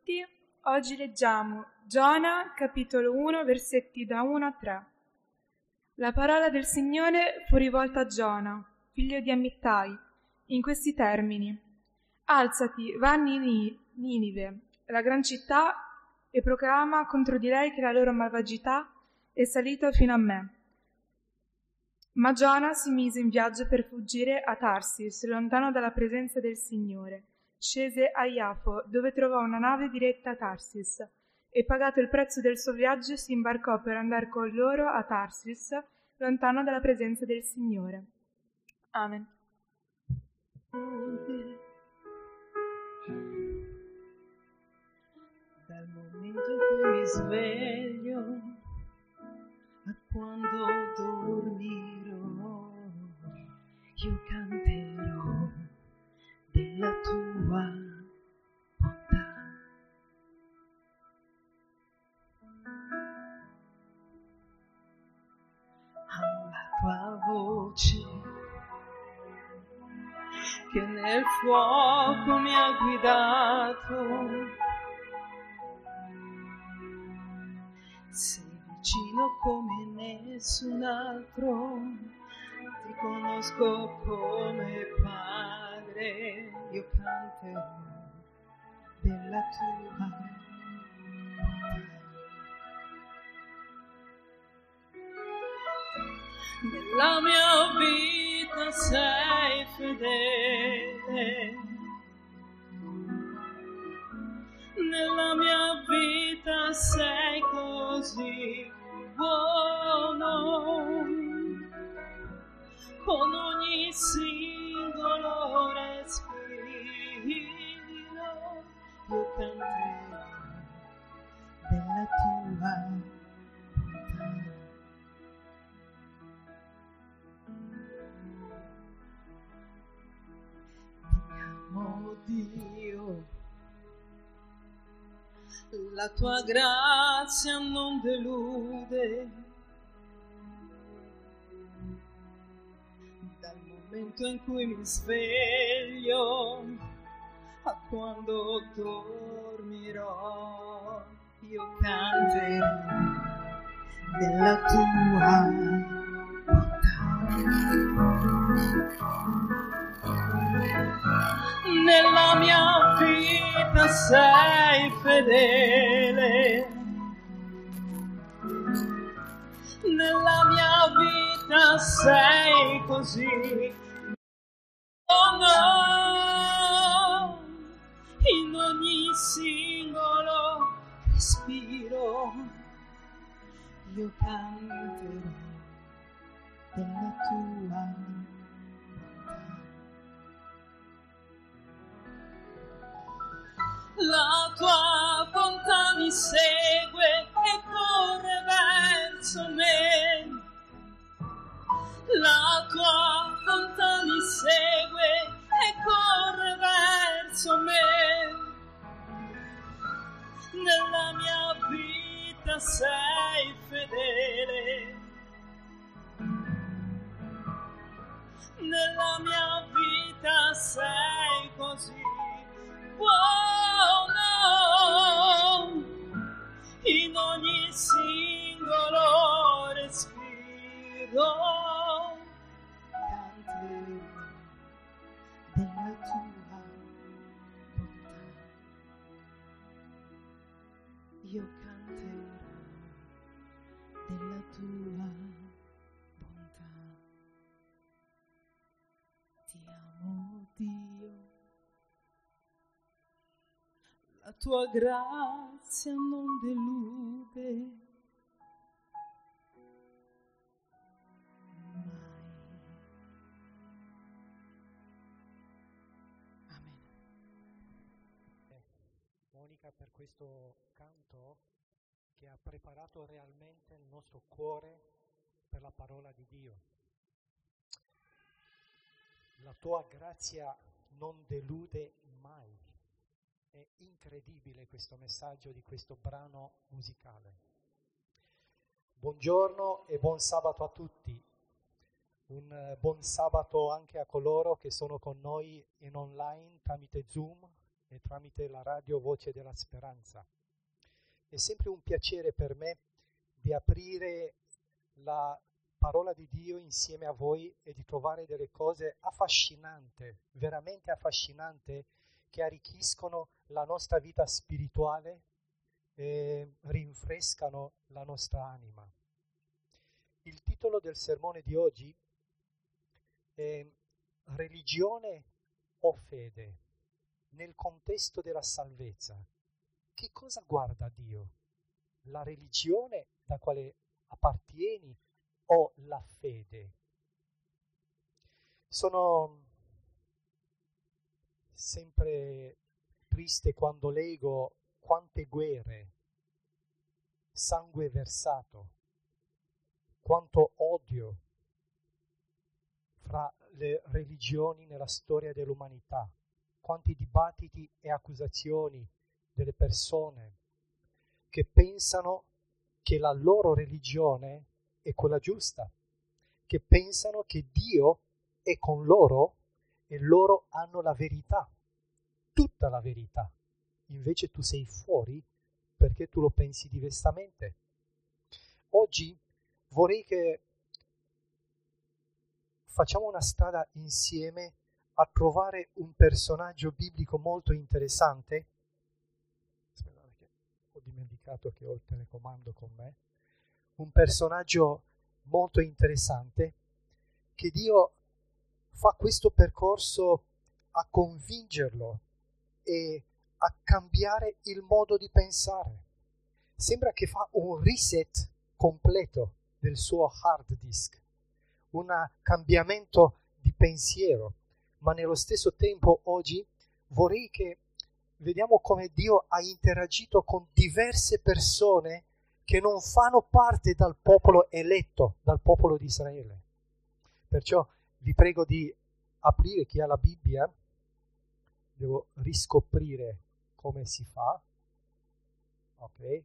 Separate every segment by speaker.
Speaker 1: tutti. Oggi leggiamo Giona, capitolo 1, versetti da 1 a 3. La parola del Signore fu rivolta a Giona, figlio di Amittai, in questi termini: Alzati, va a Ninive, la gran città, e proclama contro di lei che la loro malvagità è salita fino a me. Ma Giona si mise in viaggio per fuggire a Tarsis, lontano dalla presenza del Signore. Scese a Iafo, dove trovò una nave diretta a Tarsis, e pagato il prezzo del suo viaggio si imbarcò per andare con loro a Tarsis, lontano dalla presenza del Signore. Amen.
Speaker 2: Dal momento in cui mi sveglio a quando dormirò, io canterò della tua bontà. Alla tua voce che nel fuoco mi ha guidato, sei vicino come nessun altro, ti conosco come Padre, io canterò della tua bontà. Nella mia vita sei fedele, nella mia vita sei così buono, con ogni singolo respiro io canterò della tua bontà. Oh Dio, la tua grazia non delude, dal momento in cui mi sveglio a quando dormirò, io canterò della tua bontà. Nella mia vita sei fedele, nella mia vita sei così buono, in ogni singolo respiro io canterò della tua. La tua bontà mi segue e corre verso me, la tua bontà mi segue e corre verso me, nella mia vita sei fedele, nella mia vita sei così buono, in ogni singolo respiro canterò della tua bontà, io canterò della tua bontà. Ti amo Dio, la tua grazia non delude mai. Amen.
Speaker 3: Monica, per questo canto che ha preparato realmente il nostro cuore per la parola di Dio. La tua grazia non delude mai. È incredibile questo messaggio di questo brano musicale. Buongiorno e buon sabato a tutti. Un buon sabato anche a coloro che sono con noi in online tramite Zoom e tramite la radio Voce della Speranza. È sempre un piacere per me di aprire la parola di Dio insieme a voi e di trovare delle cose affascinanti, veramente affascinanti, che arricchiscono la nostra vita spirituale e rinfrescano la nostra anima. Il titolo del sermone di oggi è Religione o fede nel contesto della salvezza. Che cosa guarda Dio? La religione da quale appartieni o la fede? Sono sempre triste quando leggo quante guerre, sangue versato, quanto odio fra le religioni nella storia dell'umanità, quanti dibattiti e accusazioni delle persone che pensano che la loro religione è quella giusta, che pensano che Dio è con loro e loro hanno la verità, tutta la verità. Invece tu sei fuori perché tu lo pensi diversamente. Oggi vorrei che facciamo una strada insieme a trovare un personaggio biblico molto interessante. Aspettate che ho dimenticato che ho il telecomando con me. Un personaggio molto interessante che Dio fa questo percorso a convincerlo e a cambiare il modo di pensare. Sembra che fa un reset completo del suo hard disk, un cambiamento di pensiero, ma nello stesso tempo oggi vorrei che vediamo come Dio ha interagito con diverse persone che non fanno parte dal popolo eletto, dal popolo di Israele. Perciò vi prego di aprire chi ha la Bibbia, devo riscoprire come si fa, ok?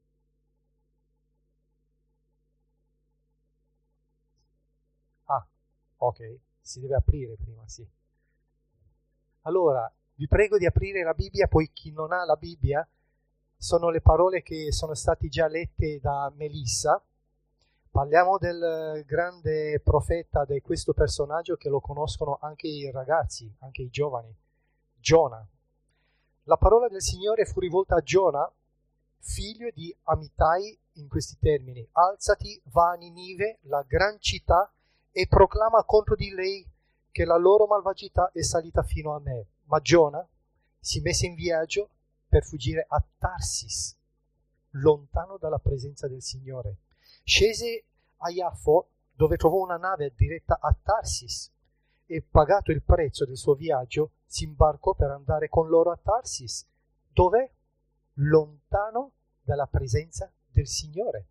Speaker 3: Ok, si deve aprire prima, sì. Allora, vi prego di aprire la Bibbia, poi chi non ha la Bibbia, sono le parole che sono state già lette da Melissa. Parliamo del grande profeta, di questo personaggio che lo conoscono anche i ragazzi, anche i giovani, Giona. La parola del Signore fu rivolta a Giona, figlio di Amittai, in questi termini: alzati, va a Ninive, la gran città, e proclama contro di lei che la loro malvagità è salita fino a me. Ma Giona si mise in viaggio per fuggire a Tarsis, lontano dalla presenza del Signore. Scese a Iaffo, dove trovò una nave diretta a Tarsis, e pagato il prezzo del suo viaggio, si imbarcò per andare con loro a Tarsis, dove? Lontano dalla presenza del Signore.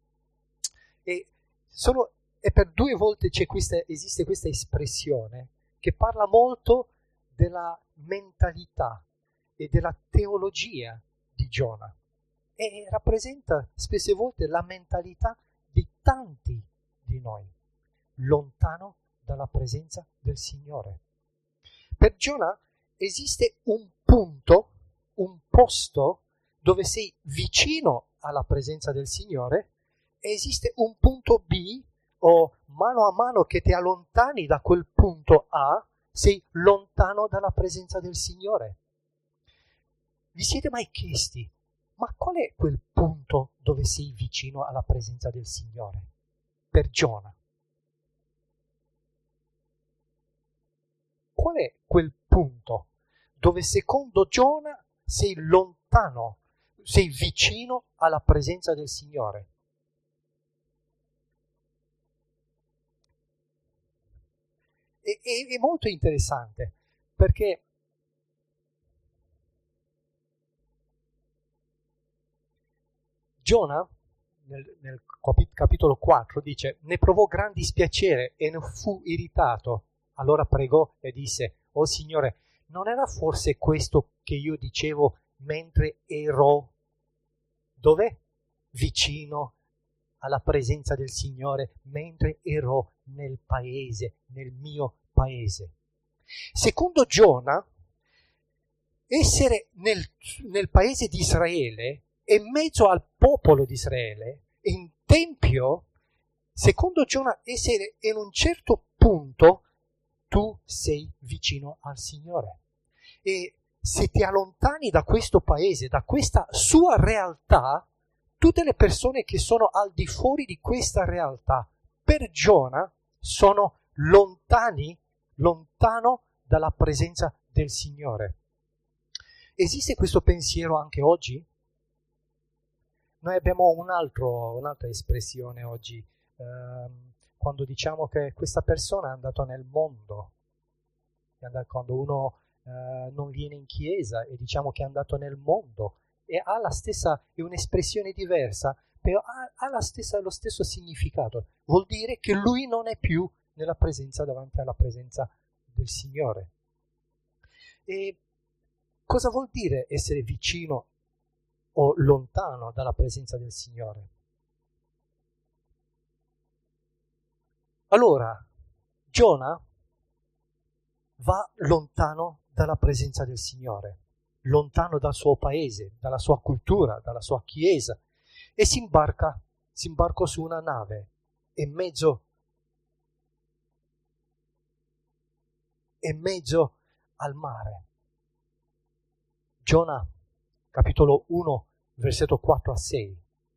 Speaker 3: E per due volte esiste questa espressione che parla molto della mentalità e della teologia di Giona e rappresenta spesse volte la mentalità di tanti di noi, lontano dalla presenza del Signore. Per Giona esiste un punto, un posto dove sei vicino alla presenza del Signore, e esiste un punto B, o mano a mano che ti allontani da quel punto A, sei lontano dalla presenza del Signore. Vi siete mai chiesti, ma qual è quel punto dove sei vicino alla presenza del Signore? Per Giona. Qual è quel punto dove secondo Giona sei lontano, sei vicino alla presenza del Signore? È molto interessante, perché Giona, nel capitolo 4, dice: ne provò gran dispiacere e ne fu irritato. Allora pregò e disse: «Oh Signore, non era forse questo che io dicevo mentre ero dove? Vicino alla presenza del Signore, mentre ero nel paese, nel mio paese». Secondo Giona, essere nel paese di Israele e in mezzo al popolo di Israele, in tempio, secondo Giona, essere in un certo punto tu sei vicino al Signore. E se ti allontani da questo paese, da questa sua realtà, tutte le persone che sono al di fuori di questa realtà, per Giona, sono lontano dalla presenza del Signore. Esiste questo pensiero anche oggi? Noi abbiamo un'altra espressione oggi, quando diciamo che questa persona è andata nel mondo, quando uno non viene in chiesa e diciamo che è andato nel mondo, e ha la stessa, è un'espressione diversa, però ha lo stesso significato. Vuol dire che lui non è più nella presenza, davanti alla presenza del Signore. E cosa vuol dire essere vicino o lontano dalla presenza del Signore? Allora, Giona va lontano dalla presenza del Signore, lontano dal suo paese, dalla sua cultura, dalla sua chiesa, e si imbarca su una nave in mezzo al mare. Giona, capitolo 1, versetto 4 a 6.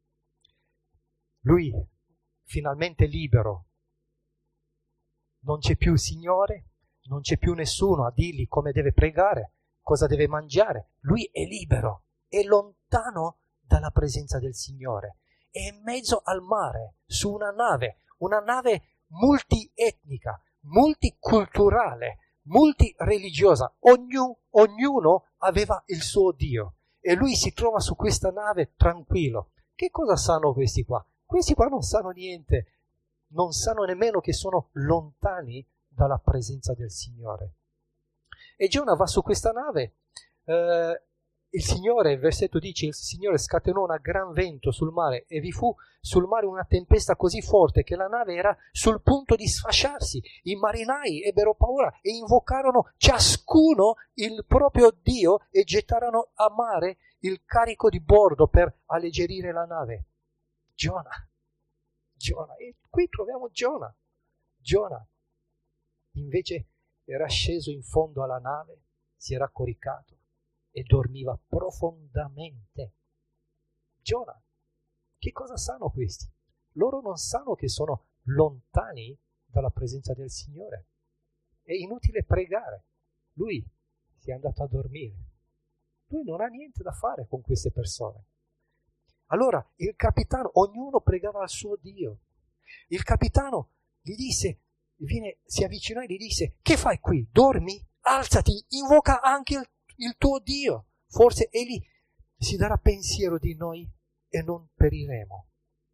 Speaker 3: Lui, finalmente libero, non c'è più Signore, non c'è più nessuno a dirgli come deve pregare, cosa deve mangiare. Lui è libero, è lontano dalla presenza del Signore. È in mezzo al mare, su una nave multietnica, multiculturale, multireligiosa. Ognuno aveva il suo Dio e lui si trova su questa nave tranquillo. Che cosa sanno questi qua? Questi qua non sanno niente, non sanno nemmeno che sono lontani dalla presenza del Signore. E Giona va su questa nave, il Signore, il versetto dice, il Signore scatenò un gran vento sul mare e vi fu sul mare una tempesta così forte che la nave era sul punto di sfasciarsi. I marinai ebbero paura e invocarono ciascuno il proprio Dio e gettarono a mare il carico di bordo per alleggerire la nave. Giona, e qui troviamo Giona. Giona invece era sceso in fondo alla nave, si era coricato e dormiva profondamente. Giona, che cosa sanno questi? Loro non sanno che sono lontani dalla presenza del Signore. È inutile pregare. Lui si è andato a dormire. Lui non ha niente da fare con queste persone. Allora il capitano, ognuno pregava al suo Dio. Il capitano gli disse, si avvicinò e gli disse: che fai qui? Dormi? Alzati, invoca anche il tuo Dio. Forse egli si darà pensiero di noi e non periremo.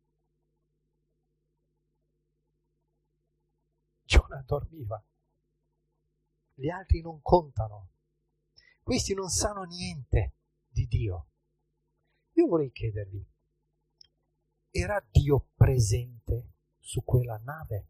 Speaker 3: Giona dormiva. Gli altri non contano. Questi non sanno niente di Dio. Io vorrei chiedervi, era Dio presente su quella nave?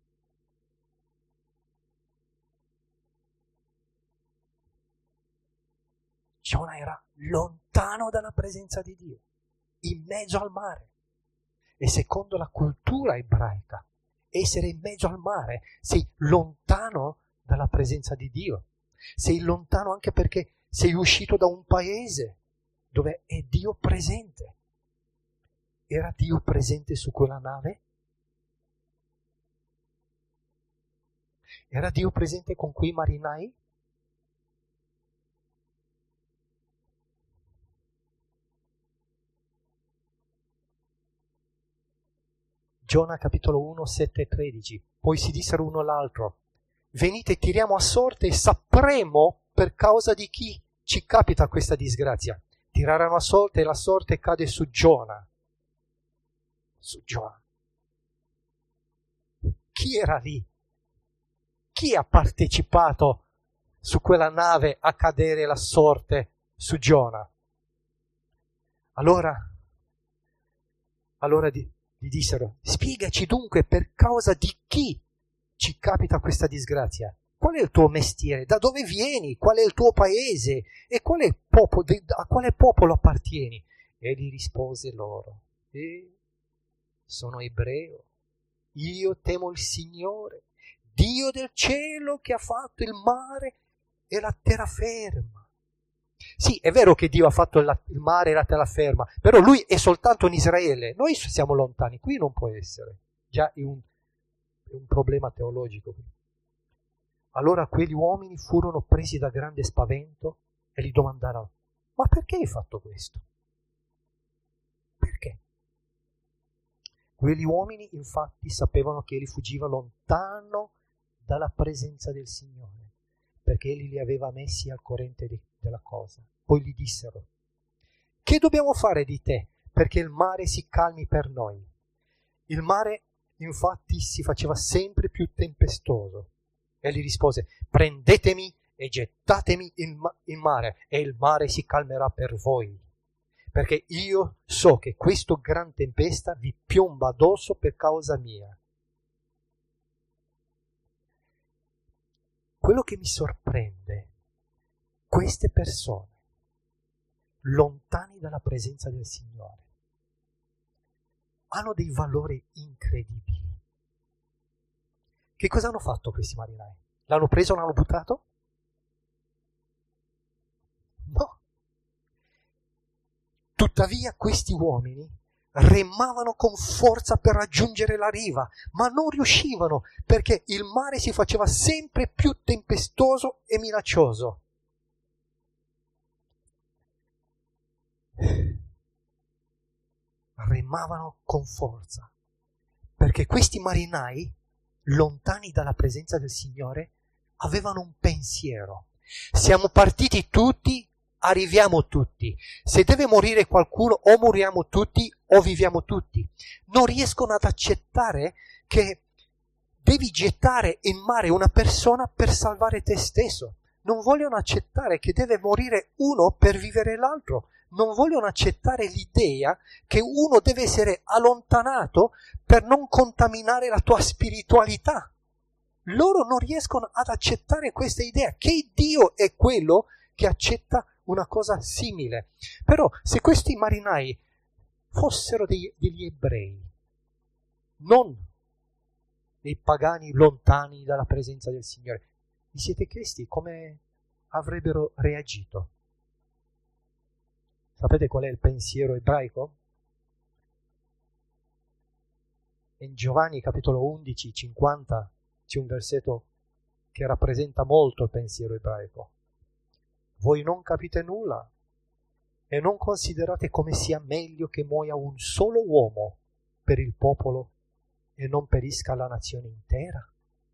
Speaker 3: Giona era lontano dalla presenza di Dio, in mezzo al mare. E secondo la cultura ebraica, essere in mezzo al mare, sei lontano dalla presenza di Dio. Sei lontano anche perché sei uscito da un paese dove è Dio presente. Era Dio presente su quella nave? Era Dio presente con quei marinai? Giona capitolo 1, 7 e 13. Poi si dissero uno all'altro: venite, tiriamo a sorte e sapremo per causa di chi ci capita questa disgrazia. Tirarono a sorte e la sorte cade su Giona. Su Giona. Chi era lì? Chi ha partecipato su quella nave a cadere la sorte su Giona? Allora gli dissero: spiegaci dunque per causa di chi ci capita questa disgrazia. Qual è il tuo mestiere? Da dove vieni? Qual è il tuo paese? E a quale popolo appartieni? E gli rispose loro, sono ebreo, io temo il Signore, Dio del cielo che ha fatto il mare e la terraferma. Sì, è vero che Dio ha fatto il mare e la terraferma, però lui è soltanto in Israele, noi siamo lontani, qui non può essere. Già è un problema teologico. Allora quegli uomini furono presi da grande spavento e gli domandarono, ma perché hai fatto questo? Perché? Quegli uomini infatti sapevano che egli fuggiva lontano dalla presenza del Signore, perché egli li aveva messi al corrente della cosa. Poi gli dissero, che dobbiamo fare di te perché il mare si calmi per noi? Il mare infatti si faceva sempre più tempestoso. Egli rispose, prendetemi e gettatemi in mare e il mare si calmerà per voi, perché io so che questa gran tempesta vi piomba addosso per causa mia. Quello che mi sorprende, queste persone, lontani dalla presenza del Signore, hanno dei valori incredibili. Che cosa hanno fatto questi marinai? L'hanno preso e l'hanno buttato? No. Tuttavia questi uomini remavano con forza per raggiungere la riva, ma non riuscivano perché il mare si faceva sempre più tempestoso e minaccioso. Remavano con forza perché questi marinai, lontani dalla presenza del Signore, avevano un pensiero. Siamo partiti tutti, arriviamo tutti. Se deve morire qualcuno, o moriamo tutti o viviamo tutti. Non riescono ad accettare che devi gettare in mare una persona per salvare te stesso. Non vogliono accettare che deve morire uno per vivere l'altro. Non vogliono accettare l'idea che uno deve essere allontanato per non contaminare la tua spiritualità. Loro non riescono ad accettare questa idea, che Dio è quello che accetta una cosa simile. Però se questi marinai fossero degli ebrei, non dei pagani lontani dalla presenza del Signore, vi siete chiesti come avrebbero reagito? Sapete qual è il pensiero ebraico? In Giovanni capitolo 11, 50 c'è un versetto che rappresenta molto il pensiero ebraico. Voi non capite nulla e non considerate come sia meglio che muoia un solo uomo per il popolo e non perisca la nazione intera?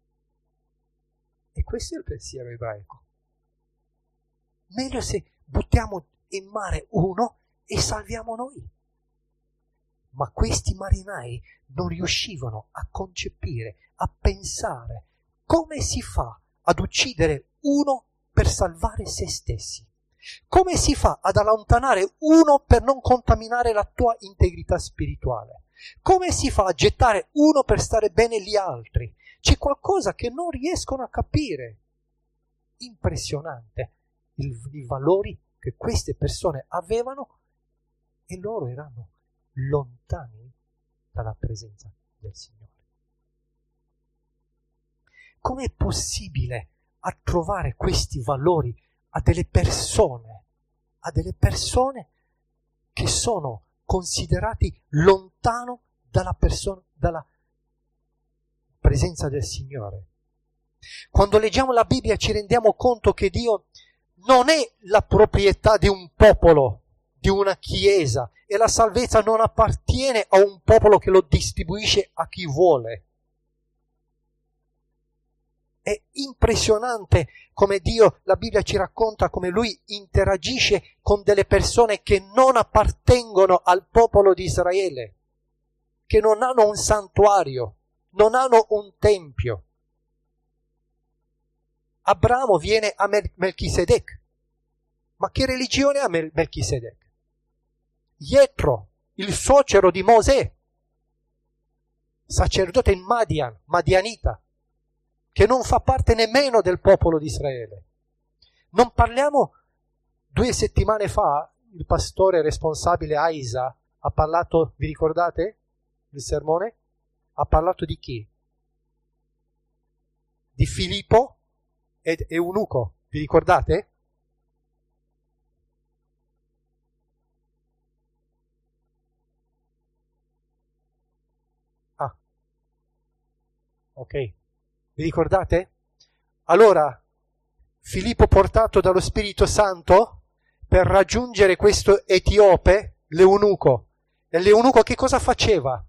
Speaker 3: E questo è il pensiero ebraico. Meglio se buttiamo in mare uno e salviamo noi. Ma questi marinai non riuscivano a concepire, a pensare come si fa ad uccidere uno per salvare se stessi. Come si fa ad allontanare uno per non contaminare la tua integrità spirituale? Come si fa a gettare uno per stare bene gli altri? C'è qualcosa che non riescono a capire. Impressionante i valori che queste persone avevano e loro erano lontani dalla presenza del Signore. Com'è possibile a trovare questi valori a delle persone che sono considerati lontano dalla presenza del Signore? Quando leggiamo la Bibbia ci rendiamo conto che Dio non è la proprietà di un popolo, di una chiesa, e la salvezza non appartiene a un popolo che lo distribuisce a chi vuole. È impressionante come Dio, la Bibbia ci racconta come Lui interagisce con delle persone che non appartengono al popolo di Israele, che non hanno un santuario, non hanno un tempio. Abramo viene a Melchisedec. Ma che religione ha Melchisedec? Jetro, il suocero di Mosè, sacerdote in Madianita. che non fa parte nemmeno del popolo di Israele. Non parliamo, 2 settimane fa, il pastore responsabile Aisa ha parlato, vi ricordate il sermone? Ha parlato di chi? Di Filippo ed Eunuco, vi ricordate? Ah, ok, vi ricordate? Allora, Filippo portato dallo Spirito Santo per raggiungere questo etiope, l'eunuco. E l'eunuco che cosa faceva?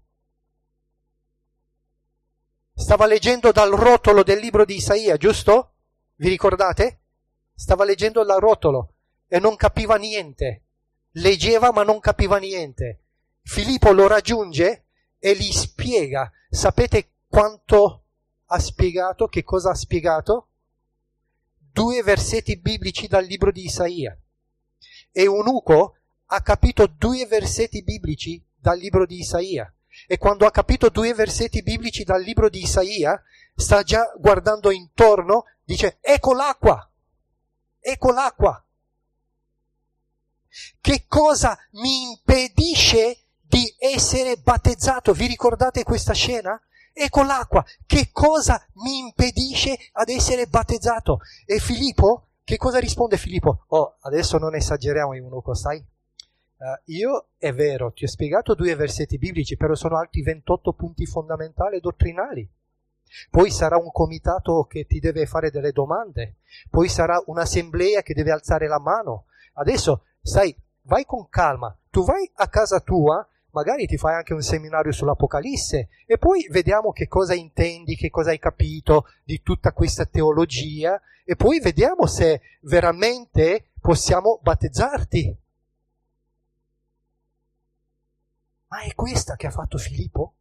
Speaker 3: Stava leggendo dal rotolo del libro di Isaia, giusto? Vi ricordate? Stava leggendo dal rotolo e non capiva niente. Leggeva ma non capiva niente. Filippo lo raggiunge e gli spiega. Sapete quanto ha spiegato? Che cosa ha spiegato? 2 versetti biblici dal libro di Isaia. E Eunuco ha capito 2 versetti biblici dal libro di Isaia. E quando ha capito 2 versetti biblici dal libro di Isaia, sta già guardando intorno, dice: ecco l'acqua, ecco l'acqua. Che cosa mi impedisce di essere battezzato? Vi ricordate questa scena? Ecco l'acqua, che cosa mi impedisce ad essere battezzato? E Filippo, che cosa risponde Filippo? Oh, adesso non esageriamo, Eunuco, sai? Io, è vero, ti ho spiegato 2 versetti biblici, però sono altri 28 punti fondamentali e dottrinali. Poi sarà un comitato che ti deve fare delle domande, poi sarà un'assemblea che deve alzare la mano. Adesso, sai, vai con calma, tu vai a casa tua, magari ti fai anche un seminario sull'Apocalisse e poi vediamo che cosa intendi, che cosa hai capito di tutta questa teologia e poi vediamo se veramente possiamo battezzarti. Ma è questa che ha fatto Filippo?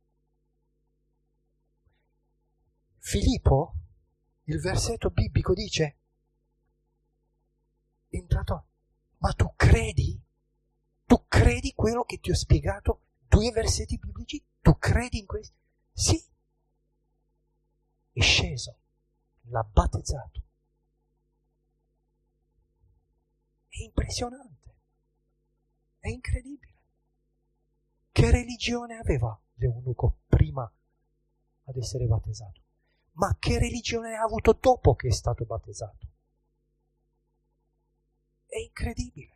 Speaker 3: Filippo, il versetto biblico dice, è entrato, ma tu credi? Tu credi quello che ti ho spiegato? 2 versetti biblici? Tu credi in questo? Sì. È sceso, l'ha battezzato. È impressionante, è incredibile. Che religione aveva l'eunuco prima ad essere battezzato? Ma che religione ha avuto dopo che è stato battezzato? È incredibile.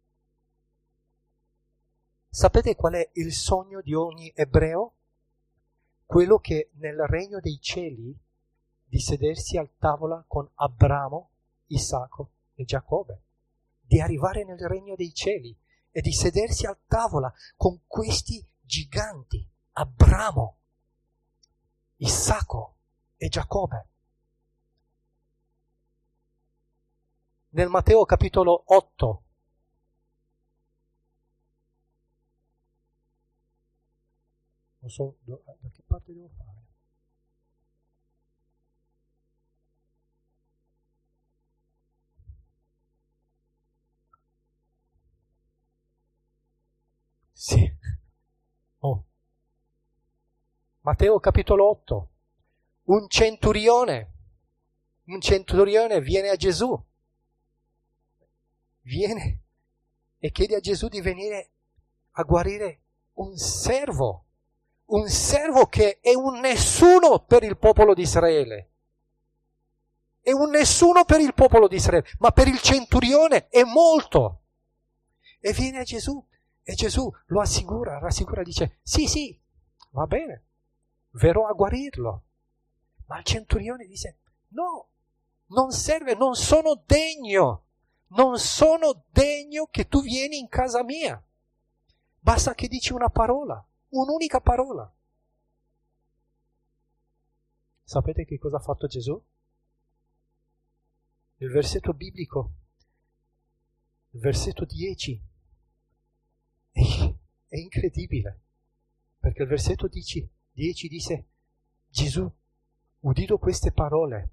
Speaker 3: Sapete qual è il sogno di ogni ebreo? Quello che nel regno dei cieli di sedersi al tavola con Abramo, Isacco e Giacobbe, di arrivare nel regno dei cieli e di sedersi al tavola con questi giganti, Abramo, Isacco e Giacobbe. Nel Matteo capitolo 8, non so da che parte devo fare. Sì. Oh. Matteo capitolo 8. Un centurione viene a Gesù. Viene e chiede a Gesù di venire a guarire un servo che è un nessuno per il popolo di Israele. È un nessuno per il popolo di Israele, ma per il centurione è molto. E viene a Gesù. E Gesù lo rassicura, dice, sì, va bene, verrò a guarirlo. Ma il centurione dice, no, non serve, non sono degno che tu vieni in casa mia. Basta che dici una parola, un'unica parola. Sapete che cosa ha fatto Gesù? Il versetto biblico, il versetto 10, è incredibile, perché il versetto 10 dice, Gesù, udito queste parole,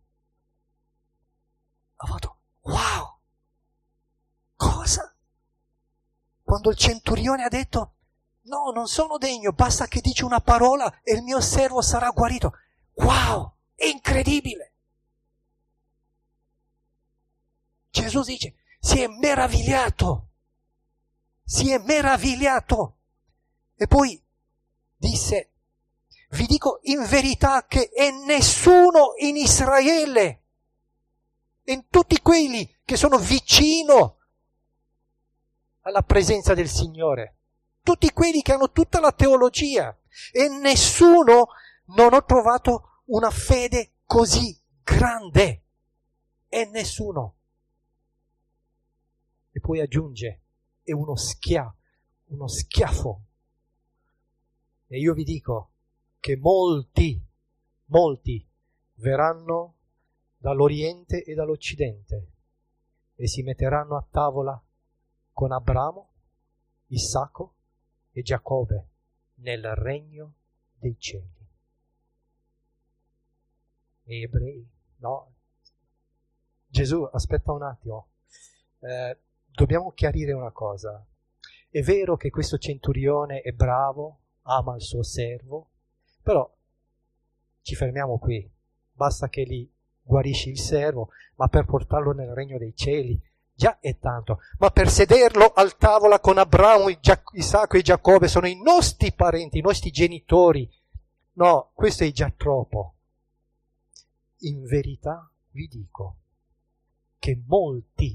Speaker 3: ha fatto, wow, cosa? Quando il centurione ha detto, no, non sono degno, basta che dici una parola e il mio servo sarà guarito. Wow, è incredibile. Gesù dice, si è meravigliato. E poi disse, vi dico in verità che è nessuno in Israele, in tutti quelli che sono vicino alla presenza del Signore, tutti quelli che hanno tutta la teologia, e nessuno, non ho trovato una fede così grande, e nessuno. E poi aggiunge, è uno schiaffo. E io vi dico che molti verranno dall'Oriente e dall'Occidente e si metteranno a tavola con Abramo, Isacco e Giacobbe nel regno dei cieli. E ebrei, no? Gesù, aspetta un attimo, dobbiamo chiarire una cosa. È vero che questo centurione è bravo, ama il suo servo, però ci fermiamo qui. Basta che gli guarisci il servo, ma per portarlo nel regno dei cieli già è tanto. Ma per sederlo al tavola con Abramo, Isacco e Giacobbe, sono i nostri parenti, i nostri genitori. No, questo è già troppo. In verità vi dico che molti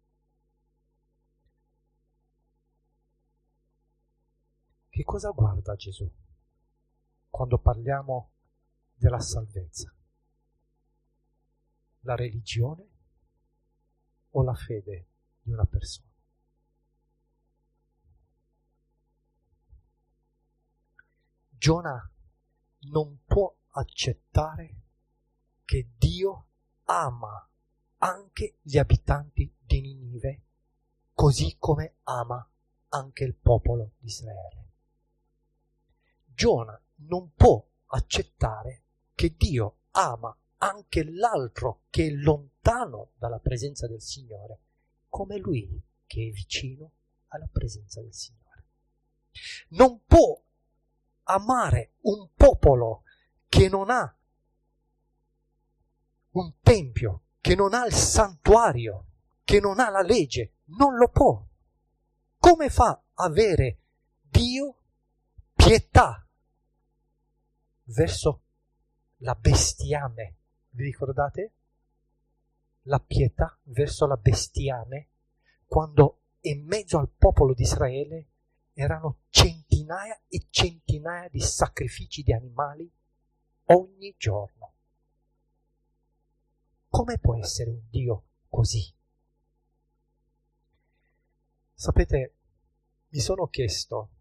Speaker 3: che cosa guarda Gesù quando parliamo della salvezza? La religione o la fede di una persona? Giona non può accettare che Dio ama anche gli abitanti di Ninive, così come ama anche il popolo di Israele. Giona non può accettare che Dio ama anche l'altro che è lontano dalla presenza del Signore, come lui che è vicino alla presenza del Signore. Non può amare un popolo che non ha un tempio, che non ha il santuario, che non ha la legge, non lo può. Come fa a avere Dio pietà verso la bestiame? Vi ricordate? La pietà verso la bestiame, quando in mezzo al popolo di Israele erano centinaia e centinaia di sacrifici di animali ogni giorno. Come può essere un Dio così? Sapete, mi sono chiesto,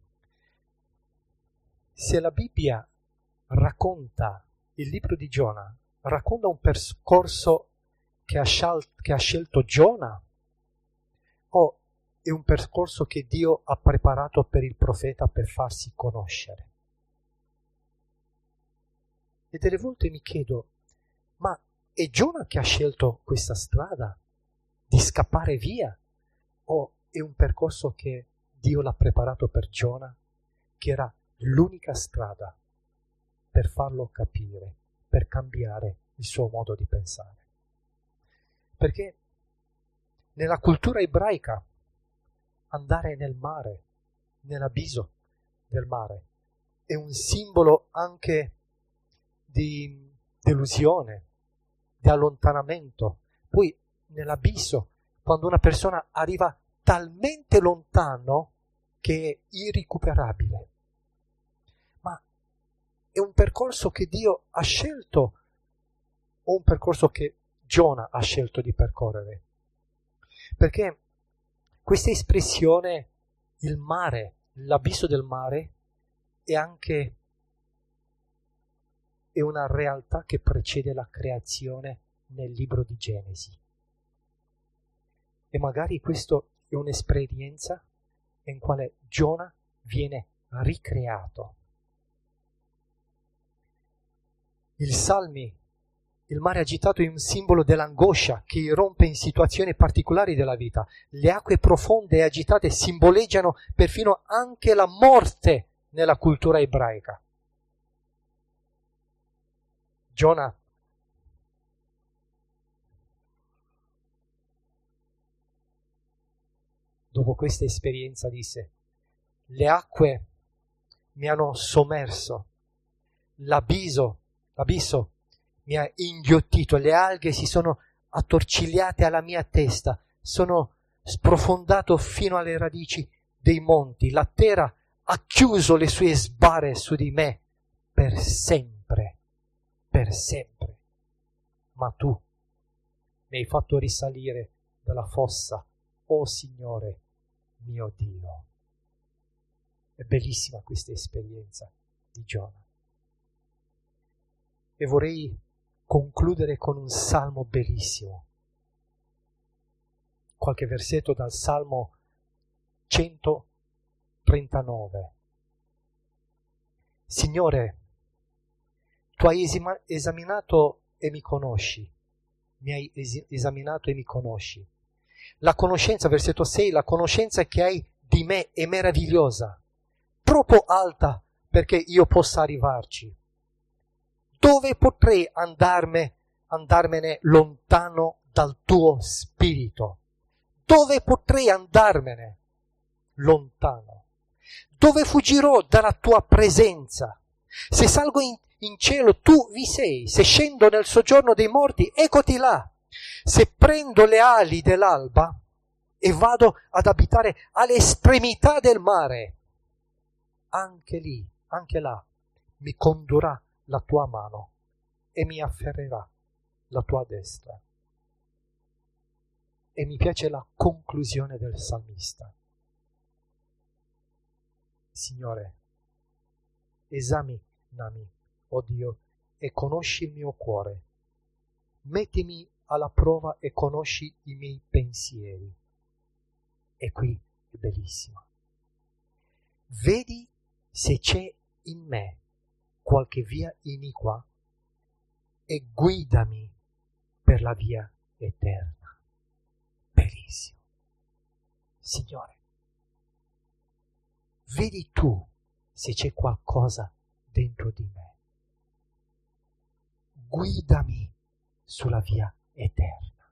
Speaker 3: se la Bibbia racconta, il libro di Giona, racconta un percorso che ha scelto Giona, o è un percorso che Dio ha preparato per il profeta per farsi conoscere? E delle volte mi chiedo, ma è Giona che ha scelto questa strada di scappare via? O è un percorso che Dio l'ha preparato per Giona, che era l'unica strada per farlo capire, per cambiare il suo modo di pensare? Perché nella cultura ebraica andare nel mare, nell'abisso del mare, è un simbolo anche di delusione, di allontanamento. Poi nell'abisso, quando una persona arriva talmente lontano che è irrecuperabile. Ma è un percorso che Dio ha scelto o un percorso che Giona ha scelto di percorrere? Perché questa espressione, il mare, l'abisso del mare, è una realtà che precede la creazione nel libro di Genesi. E magari questa è un'esperienza in quale Giona viene ricreato. Il Salmi, il mare agitato è un simbolo dell'angoscia che irrompe in situazioni particolari della vita. Le acque profonde e agitate simboleggiano perfino anche la morte nella cultura ebraica. Giona dopo questa esperienza, disse: le acque mi hanno sommerso, l'abisso mi ha inghiottito, le alghe si sono attorcigliate alla mia testa, sono sprofondato fino alle radici dei monti, la terra ha chiuso le sue sbarre su di me per sempre, ma tu mi hai fatto risalire dalla fossa, o Signore mio Dio. È bellissima questa esperienza di Giona. E vorrei concludere con un salmo bellissimo. Qualche versetto dal Salmo 139. Signore, tu hai esaminato e mi conosci. Mi hai esaminato e mi conosci. La conoscenza, versetto 6, la conoscenza che hai di me è meravigliosa, troppo alta perché io possa arrivarci. Dove potrei andarmene lontano dal tuo spirito? Dove potrei andarmene lontano? Dove fuggirò dalla tua presenza? Se salgo in cielo, tu vi sei. Se scendo nel soggiorno dei morti, eccoti là. Se prendo le ali dell'alba e vado ad abitare all'estremità del mare, anche lì, anche là, mi condurrà la tua mano e mi afferrerà la tua destra. E mi piace la conclusione del salmista. Signore, esaminami, o Dio, e conosci il mio cuore. Mettimi alla prova e conosci i miei pensieri. E qui è bellissimo. Vedi se c'è in me qualche via iniqua e guidami per la via eterna. Bellissimo. Signore, vedi tu se c'è qualcosa dentro di me. Guidami sulla via eterna.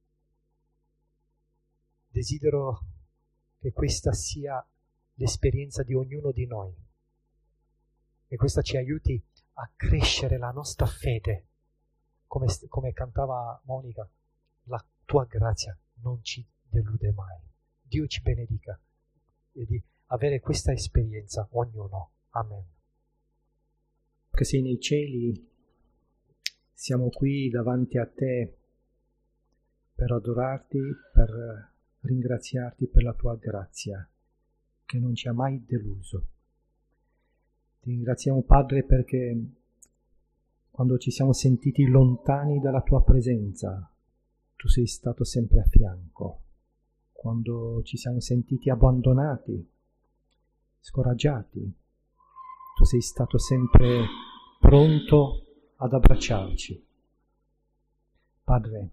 Speaker 3: Desidero che questa sia l'esperienza di ognuno di noi e questa ci aiuti a crescere la nostra fede, come cantava Monica, la tua grazia non ci delude mai. Dio ci benedica e di avere questa esperienza ognuno. Amen.
Speaker 4: Che sei nei cieli, siamo qui davanti a te per adorarti, per ringraziarti per la tua grazia che non ci ha mai deluso. Ti ringraziamo, Padre, perché quando ci siamo sentiti lontani dalla tua presenza, tu sei stato sempre a fianco. Quando ci siamo sentiti abbandonati, scoraggiati, tu sei stato sempre pronto ad abbracciarci. Padre,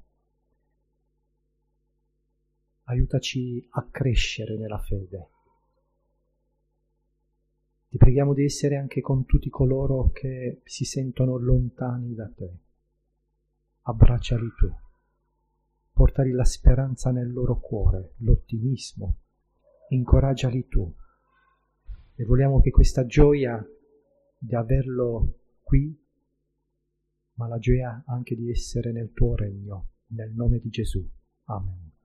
Speaker 4: aiutaci a crescere nella fede. Ti preghiamo di essere anche con tutti coloro che si sentono lontani da te. Abbracciali tu, portali la speranza nel loro cuore, l'ottimismo, incoraggiali tu. E vogliamo che questa gioia di averlo qui, ma la gioia anche di essere nel tuo regno, nel nome di Gesù. Amen.